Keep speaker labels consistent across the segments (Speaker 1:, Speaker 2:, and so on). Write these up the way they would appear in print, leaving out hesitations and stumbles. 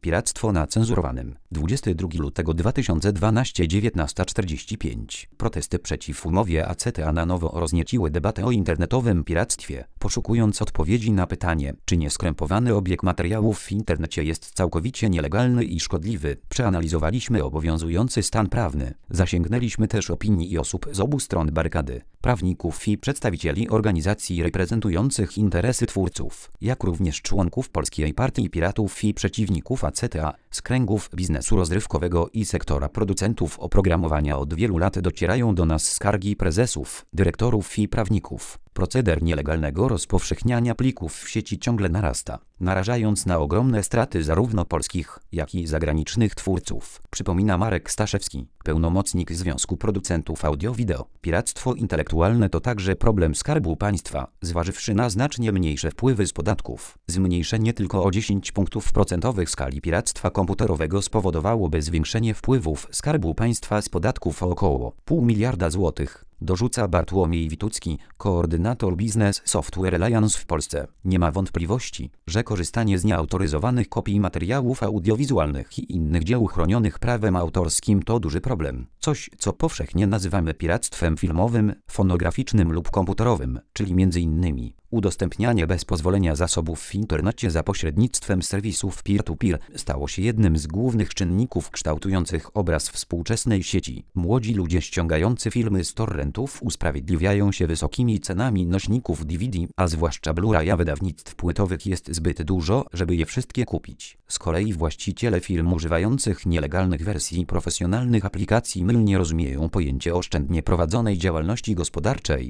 Speaker 1: Piractwo na cenzurowanym. 22 lutego 2012 19:45. Protesty przeciw umowie ACTA na nowo roznieciły debatę o internetowym piractwie. Poszukując odpowiedzi na pytanie, czy nieskrępowany obieg materiałów w internecie jest całkowicie nielegalny i szkodliwy, przeanalizowaliśmy obowiązujący stan prawny. Zasięgnęliśmy też opinii osób z obu stron barykady, prawników i przedstawicieli organizacji reprezentujących interesy twórców, jak również członków Polskiej Partii Piratów i przeciwników ACTA, z kręgów biznesu rozrywkowego i sektora producentów oprogramowania. Od wielu lat docierają do nas skargi prezesów, dyrektorów i prawników. Proceder nielegalnego rozpowszechniania plików w sieci ciągle narasta, narażając na ogromne straty zarówno polskich, jak i zagranicznych twórców. Przypomina Marek Staszewski, pełnomocnik Związku Producentów Audio-Wideo. Piractwo intelektualne to także problem Skarbu Państwa, zważywszy na znacznie mniejsze wpływy z podatków. Zmniejszenie tylko o 10 punktów procentowych skali piractwa komputerowego spowodowałoby zwiększenie wpływów Skarbu Państwa z podatków o około 0,5 miliarda złotych. Dorzuca Bartłomiej Witucki, koordynator Business Software Alliance w Polsce. Nie ma wątpliwości, że korzystanie z nieautoryzowanych kopii materiałów audiowizualnych i innych dzieł chronionych prawem autorskim to duży problem. Coś, co powszechnie nazywamy piractwem filmowym, fonograficznym lub komputerowym, czyli m.in. udostępnianie bez pozwolenia zasobów w internecie za pośrednictwem serwisów peer-to-peer stało się jednym z głównych czynników kształtujących obraz współczesnej sieci. Młodzi ludzie ściągający filmy z torrentów usprawiedliwiają się wysokimi cenami nośników DVD, a zwłaszcza Blu-raya. Wydawnictw płytowych jest zbyt dużo, żeby je wszystkie kupić. Z kolei właściciele firm używających nielegalnych wersji profesjonalnych aplikacji mylnie rozumieją pojęcie oszczędnie prowadzonej działalności gospodarczej.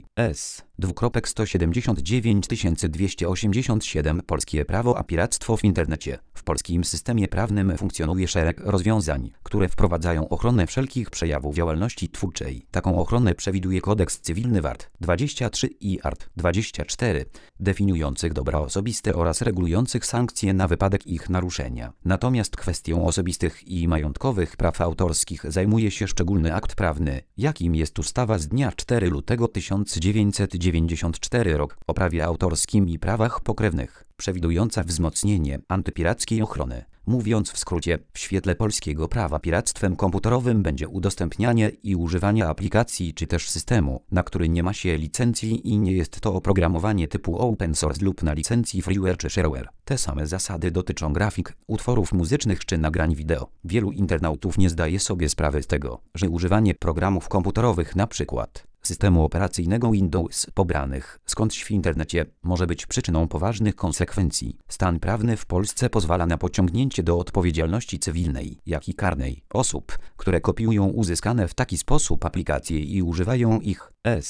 Speaker 1: 179 Polskie prawo a piractwo w internecie. W polskim systemie prawnym funkcjonuje szereg rozwiązań, które wprowadzają ochronę wszelkich przejawów działalności twórczej. Taką ochronę przewiduje Kodeks Cywilny Wart 23 i Art. 24, definiujących dobra osobiste oraz regulujących sankcje na wypadek ich naruszenia. Natomiast kwestią osobistych i majątkowych praw autorskich zajmuje się szczególny akt prawny, jakim jest ustawa z dnia 4 lutego 1994 rok o prawie autorskim i prawach pokrewnych, przewidująca wzmocnienie antypirackiej ochrony. Mówiąc w skrócie, w świetle polskiego prawa piractwem komputerowym będzie udostępnianie i używanie aplikacji czy też systemu, na który nie ma się licencji i nie jest to oprogramowanie typu open source lub na licencji freeware czy shareware. Te same zasady dotyczą grafik, utworów muzycznych czy nagrań wideo. Wielu internautów nie zdaje sobie sprawy z tego, że używanie programów komputerowych, np. systemu operacyjnego Windows pobranych skądś w internecie, może być przyczyną poważnych konsekwencji. Stan prawny w Polsce pozwala na pociągnięcie do odpowiedzialności cywilnej, jak i karnej osób, które kopiują uzyskane w taki sposób aplikacje i używają ich.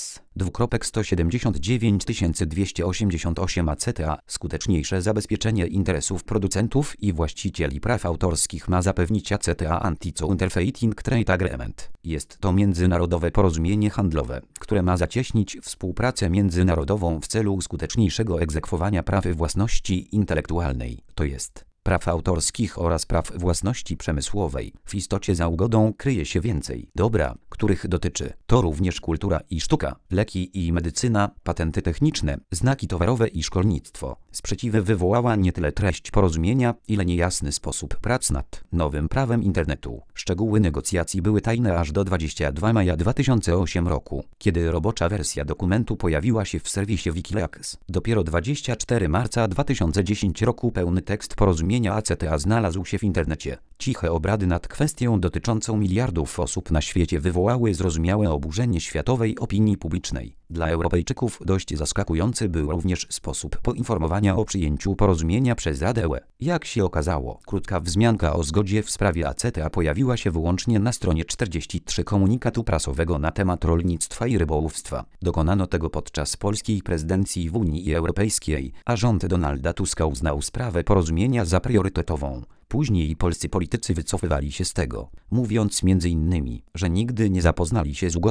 Speaker 1: 179 ACTA. Skuteczniejsze zabezpieczenie interesów producentów i właścicieli praw autorskich ma zapewnić ACTA Anti-Counterfeiting Trade Agreement. Jest to międzynarodowe porozumienie handlowe, które ma zacieśnić współpracę międzynarodową w celu skuteczniejszego egzekwowania praw własności intelektualnej, to jest praw autorskich oraz praw własności przemysłowej. W istocie za ugodą kryje się więcej dobra, których dotyczy to również kultura i sztuka, leki i medycyna, patenty techniczne, znaki towarowe i szkolnictwo. Sprzeciwy wywołała nie tyle treść porozumienia, ile niejasny sposób prac nad nowym prawem internetu. Szczegóły negocjacji były tajne aż do 22 maja 2008 roku, kiedy robocza wersja dokumentu pojawiła się w serwisie Wikileaks. Dopiero 24 marca 2010 roku pełny tekst porozumienia ACTA znalazł się w internecie. Ciche obrady nad kwestią dotyczącą miliardów osób na świecie wywołały zrozumiałe oburzenie światowej opinii publicznej. Dla Europejczyków dość zaskakujący był również sposób poinformowania o przyjęciu porozumienia przez Radę UE. Jak się okazało, krótka wzmianka o zgodzie w sprawie ACTA pojawiła się wyłącznie na stronie 43 komunikatu prasowego na temat rolnictwa i rybołówstwa. Dokonano tego podczas polskiej prezydencji w Unii Europejskiej, a rząd Donalda Tuska uznał sprawę porozumienia za priorytetową. Później polscy politycy wycofywali się z tego, mówiąc m.in., że nigdy nie zapoznali się z ugodą.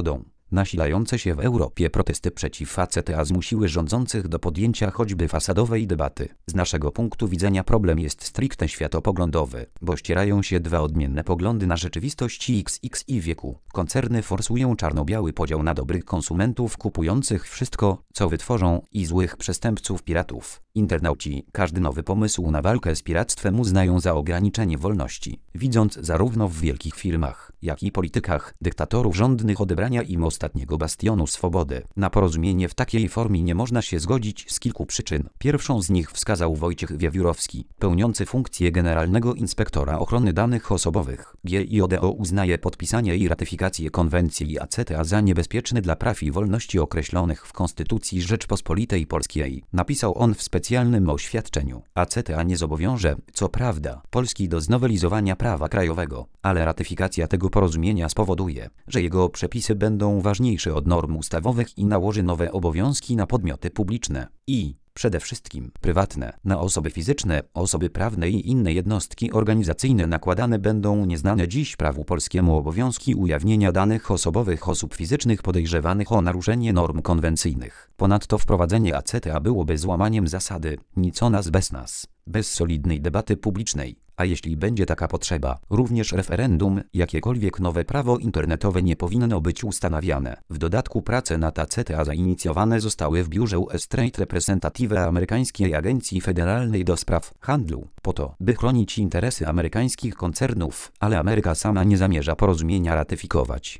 Speaker 1: Nasilające się w Europie protesty przeciw ACTA zmusiły rządzących do podjęcia choćby fasadowej debaty. Z naszego punktu widzenia problem jest stricte światopoglądowy, bo ścierają się dwa odmienne poglądy na rzeczywistość XX i wieku. Koncerny forsują czarno-biały podział na dobrych konsumentów kupujących wszystko, co wytworzą, i złych przestępców piratów. Internauci każdy nowy pomysł na walkę z piractwem uznają za ograniczenie wolności, widząc zarówno w wielkich firmach, jak i politykach dyktatorów żądnych odebrania im ostatniego bastionu swobody. Na porozumienie w takiej formie nie można się zgodzić z kilku przyczyn. Pierwszą z nich wskazał Wojciech Wiewiórowski, pełniący funkcję Generalnego Inspektora Ochrony Danych Osobowych. GIODO uznaje podpisanie i ratyfikację konwencji ACTA za niebezpieczne dla praw i wolności określonych w Konstytucji Rzeczpospolitej Polskiej. Napisał on w specjalnym oświadczeniu. ACTA nie zobowiąże, co prawda, Polski do znowelizowania prawa krajowego, ale ratyfikacja tego porozumienia spowoduje, że jego przepisy będą ważniejsze od norm ustawowych i nałoży nowe obowiązki na podmioty publiczne i przede wszystkim prywatne. Na osoby fizyczne, osoby prawne i inne jednostki organizacyjne nakładane będą nieznane dziś prawu polskiemu obowiązki ujawnienia danych osobowych osób fizycznych podejrzewanych o naruszenie norm konwencyjnych. Ponadto wprowadzenie ACTA byłoby złamaniem zasady nic o nas bez nas, bez solidnej debaty publicznej. A jeśli będzie taka potrzeba, również referendum, jakiekolwiek nowe prawo internetowe nie powinno być ustanawiane. W dodatku prace nad ACTA zainicjowane zostały w biurze US Trade Representative amerykańskiej agencji federalnej do spraw handlu, po to, by chronić interesy amerykańskich koncernów, ale Ameryka sama nie zamierza porozumienia ratyfikować.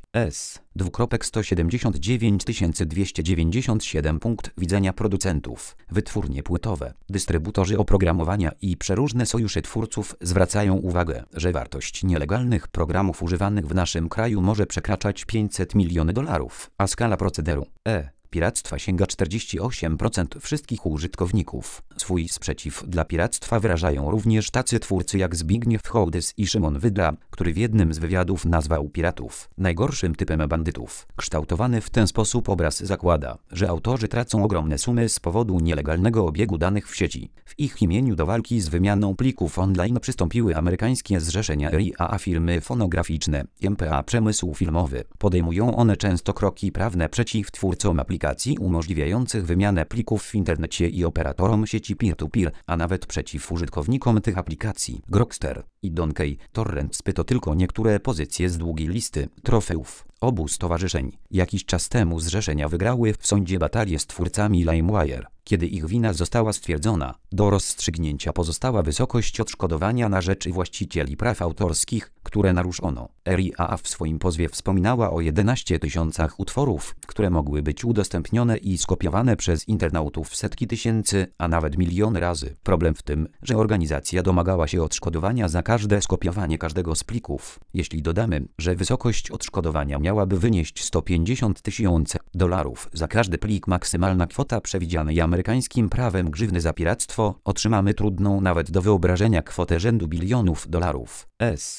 Speaker 1: 199 punkt widzenia producentów, wytwórnie płytowe, dystrybutorzy oprogramowania i przeróżne sojusze twórców zwracają uwagę, że wartość nielegalnych programów używanych w naszym kraju może przekraczać $500 milionów, a skala procederu piractwa sięga 48% wszystkich użytkowników. Swój sprzeciw dla piractwa wyrażają również tacy twórcy jak Zbigniew Hołdys i Szymon Wydra, który w jednym z wywiadów nazwał piratów najgorszym typem bandytów. Kształtowany w ten sposób obraz zakłada, że autorzy tracą ogromne sumy z powodu nielegalnego obiegu danych w sieci. W ich imieniu do walki z wymianą plików online przystąpiły amerykańskie zrzeszenia RIAA, firmy fonograficzne, MPA, przemysł filmowy. Podejmują one często kroki prawne przeciw twórcom aplikacji umożliwiających wymianę plików w internecie i operatorom sieci peer-to-peer, a nawet przeciw użytkownikom tych aplikacji. Grokster i Donkey Torrents to tylko niektóre pozycje z długiej listy trofeów obu stowarzyszeń. Jakiś czas temu zrzeszenia wygrały w sądzie batalię z twórcami LimeWire. Kiedy ich wina została stwierdzona, do rozstrzygnięcia pozostała wysokość odszkodowania na rzecz właścicieli praw autorskich, które naruszono. RIAA w swoim pozwie wspominała o 11 000 utworów, które mogły być udostępnione i skopiowane przez internautów setki tysięcy, a nawet miliony razy. Problem w tym, że organizacja domagała się odszkodowania za każde skopiowanie każdego z plików. Jeśli dodamy, że wysokość odszkodowania miałaby wynieść $150 000 za każdy plik, maksymalna kwota przewidzianej amerykańskim prawem grzywny za piractwo, otrzymamy trudną nawet do wyobrażenia kwotę rzędu bilionów dolarów.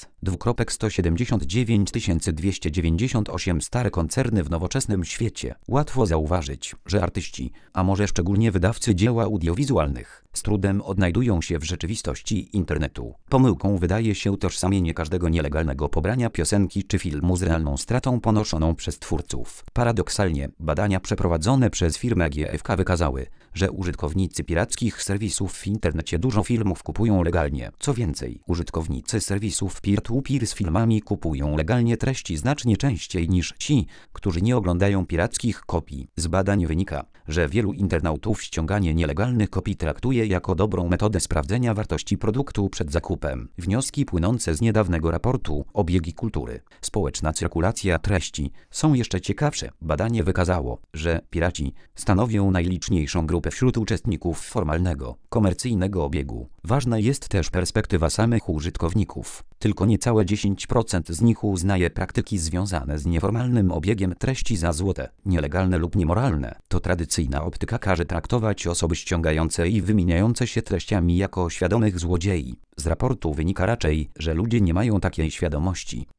Speaker 1: 179 298 stare koncerny w nowoczesnym świecie. Łatwo zauważyć, że artyści, a może szczególnie wydawcy dzieł audiowizualnych, z trudem odnajdują się w rzeczywistości internetu. Pomyłką wydaje się tożsamienie każdego nielegalnego pobrania piosenki czy filmu z realną stratą ponoszoną przez twórców. Paradoksalnie, badania przeprowadzone przez firmę GfK wykazały, że użytkownicy pirackich serwisów w internecie dużo filmów kupują legalnie. Co więcej, użytkownicy serwisów peer-to-peer z filmami kupują legalnie treści znacznie częściej niż ci, którzy nie oglądają pirackich kopii. Z badań wynika, że wielu internautów ściąganie nielegalnych kopii traktuje jako dobrą metodę sprawdzenia wartości produktu przed zakupem. Wnioski płynące z niedawnego raportu Obiegi Kultury, społeczna cyrkulacja treści są jeszcze ciekawsze. Badanie wykazało, że piraci stanowią najliczniejszą grupę wśród uczestników formalnego, komercyjnego obiegu. Ważna jest też perspektywa samych użytkowników. Tylko niecałe 10% z nich uznaje praktyki związane z nieformalnym obiegiem treści za złote, nielegalne lub niemoralne. To tradycyjna optyka każe traktować osoby ściągające i wymieniające się treściami jako świadomych złodziei. Z raportu wynika raczej, że ludzie nie mają takiej świadomości.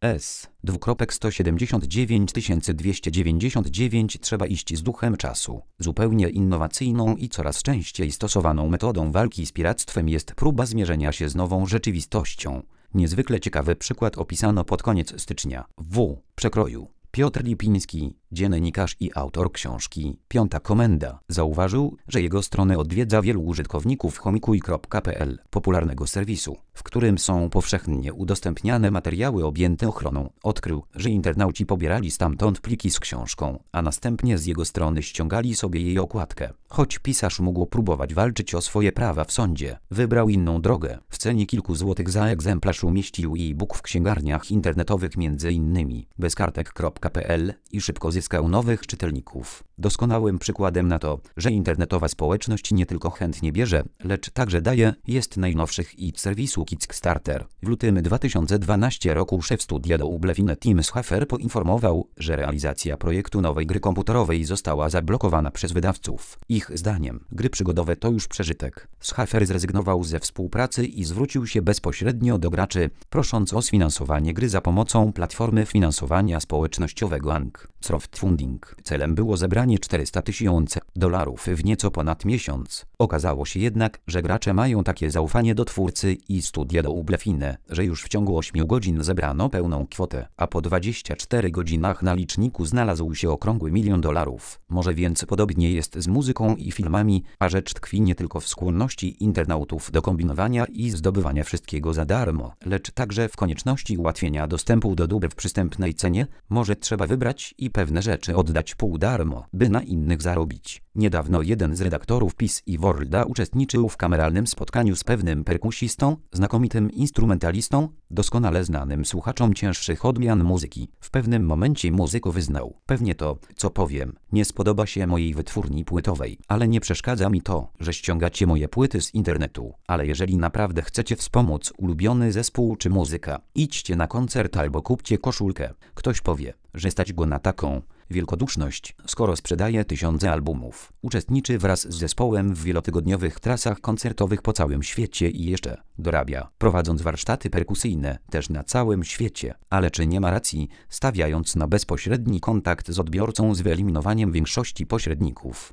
Speaker 1: 179 299 Trzeba iść z duchem czasu. Zupełnie innowacyjną i coraz częściej stosowaną metodą walki z piractwem jest próba zmierzenia się z nową rzeczywistością. Niezwykle ciekawy przykład opisano pod koniec stycznia. W przekroju. Piotr Lipiński, dziennikarz i autor książki Piąta Komenda, zauważył, że jego stronę odwiedza wielu użytkowników homikuj.pl, popularnego serwisu, w którym są powszechnie udostępniane materiały objęte ochroną. Odkrył, że internauci pobierali stamtąd pliki z książką, a następnie z jego strony ściągali sobie jej okładkę. Choć pisarz mógł próbować walczyć o swoje prawa w sądzie, wybrał inną drogę. W cenie kilku złotych za egzemplarz umieścił e-book w księgarniach internetowych m.in. bezkartek.pl i szybko zyskał nowych czytelników. Doskonałym przykładem na to, że internetowa społeczność nie tylko chętnie bierze, lecz także daje, jest najnowszy hit serwisu Kickstarter. W lutym 2012 roku szef studia Double Tim Schafer poinformował, że realizacja projektu nowej gry komputerowej została zablokowana przez wydawców. Ich zdaniem, gry przygodowe to już przeżytek. Schafer zrezygnował ze współpracy i zwrócił się bezpośrednio do graczy, prosząc o sfinansowanie gry za pomocą platformy finansowania społecznościowego crowdfunding. Celem było zebranie $400,000 w nieco ponad miesiąc. Okazało się jednak, że gracze mają takie zaufanie do twórcy i studia Double Fine, że już w ciągu 8 godzin zebrano pełną kwotę, a po 24 godzinach na liczniku znalazł się okrągły $1 milion. Może więc podobnie jest z muzyką i filmami, a rzecz tkwi nie tylko w skłonności internautów do kombinowania i zdobywania wszystkiego za darmo, lecz także w konieczności ułatwienia dostępu do dóbr w przystępnej cenie. Może trzeba wybrać i pewne rzeczy oddać pół darmo, by na innych zarobić. Niedawno jeden z redaktorów PiS i Worlda uczestniczył w kameralnym spotkaniu z pewnym perkusistą, znakomitym instrumentalistą, doskonale znanym słuchaczom cięższych odmian muzyki. W pewnym momencie muzyk wyznał: pewnie to, co powiem, nie spodoba się mojej wytwórni płytowej, ale nie przeszkadza mi to, że ściągacie moje płyty z internetu. Ale jeżeli naprawdę chcecie wspomóc ulubiony zespół czy muzyka, idźcie na koncert albo kupcie koszulkę. Ktoś powie, że stać go na taką wielkoduszność, skoro sprzedaje tysiące albumów. Uczestniczy wraz z zespołem w wielotygodniowych trasach koncertowych po całym świecie i jeszcze dorabia, prowadząc warsztaty perkusyjne też na całym świecie. Ale czy nie ma racji, stawiając na bezpośredni kontakt z odbiorcą z wyeliminowaniem większości pośredników?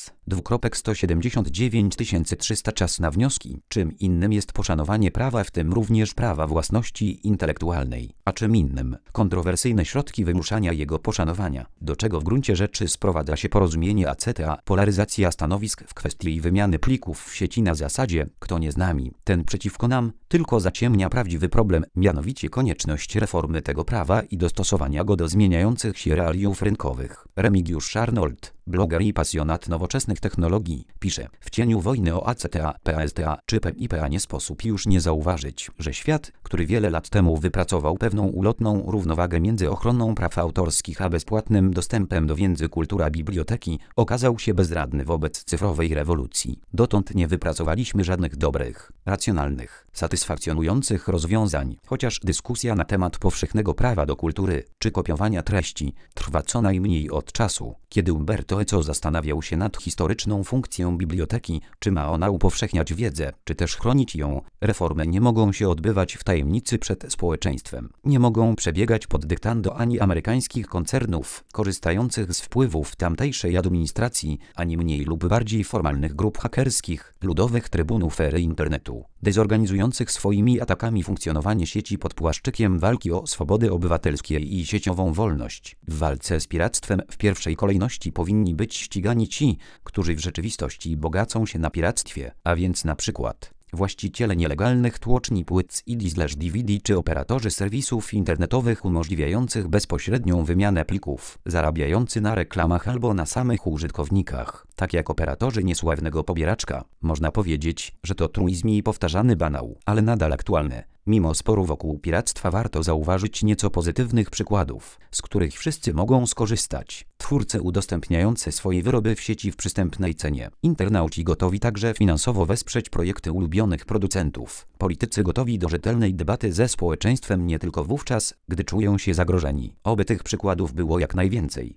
Speaker 1: 179 300 czas na wnioski. Czym innym jest poszanowanie prawa, w tym również prawa własności intelektualnej, a czym innym kontrowersyjne środki wymuszania jego poszanowania, do czego w gruncie rzeczy sprowadza się porozumienie ACTA, polaryzacja stanowisk w kwestii wymiany plików w sieci na zasadzie kto nie z nami, ten przeciwko nam, tylko zaciemnia prawdziwy problem, mianowicie konieczność reformy tego prawa i dostosowania go do zmieniających się realiów rynkowych. Remigiusz Arnold, bloger i pasjonat nowoczesnych technologii, pisze: w cieniu wojny o ACTA, PSTA czy PIPA nie sposób już nie zauważyć, że świat, który wiele lat temu wypracował pewną ulotną równowagę między ochroną praw autorskich a bezpłatnym dostępem do wiedzy, kultura biblioteki, okazał się bezradny wobec cyfrowej rewolucji. Dotąd nie wypracowaliśmy żadnych dobrych, racjonalnych, satysfakcjonujących rozwiązań, chociaż dyskusja na temat powszechnego prawa do kultury czy kopiowania treści trwa co najmniej od czasu, kiedy Umberto Eco zastanawiał się nad historyczną funkcją biblioteki, czy ma ona upowszechniać wiedzę, czy też chronić ją. Reformy nie mogą się odbywać w tajemnicy przed społeczeństwem. Nie mogą przebiegać pod dyktando ani amerykańskich koncernów korzystających z wpływów tamtejszej administracji, ani mniej lub bardziej formalnych grup hakerskich, ludowych trybunów ery internetu, dezorganizujących swoimi atakami funkcjonowanie sieci pod płaszczykiem walki o swobody obywatelskie i sieciową wolność. W walce z piractwem w pierwszej kolejności powinni być ścigani ci, którzy w rzeczywistości bogacą się na piractwie, a więc na przykład właściciele nielegalnych tłoczni płyt CD/DVD czy operatorzy serwisów internetowych umożliwiających bezpośrednią wymianę plików, zarabiający na reklamach albo na samych użytkownikach, tak jak operatorzy niesławnego pobieraczka. Można powiedzieć, że to truizm i powtarzany banał, ale nadal aktualny. Mimo sporu wokół piractwa warto zauważyć nieco pozytywnych przykładów, z których wszyscy mogą skorzystać. Twórcy udostępniający swoje wyroby w sieci w przystępnej cenie. Internauci gotowi także finansowo wesprzeć projekty ulubionych producentów. Politycy gotowi do rzetelnej debaty ze społeczeństwem nie tylko wówczas, gdy czują się zagrożeni. Oby tych przykładów było jak najwięcej.